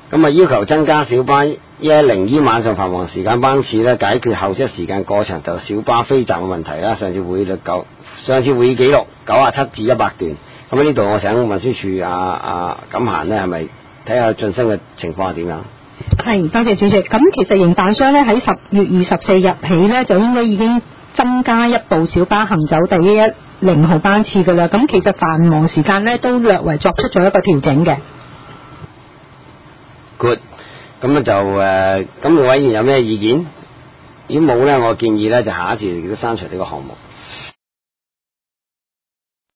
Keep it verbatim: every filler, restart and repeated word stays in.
咁啊，要求增加小巴一一零於晚上繁忙時間班次咧，解決候車時間過長就小巴飛站嘅問題啦。上次會議九，上次會議記錄九啊七至一百段。咁喺呢度，我請運輸署阿阿錦嫻咧，係咪睇下晉升嘅情況係點樣？ 係，多謝主席。咁其實營辦商咧喺十月二十四日起咧，就應該已經增加一部小巴行走第一一零號班次噶啦。咁其實繁忙時間咧都略為作出咗一個調整嘅。 Good，咁咧就誒，咁各位議員有咩意見？如果冇咧，我建議咧就下一次亦都刪除呢個項目。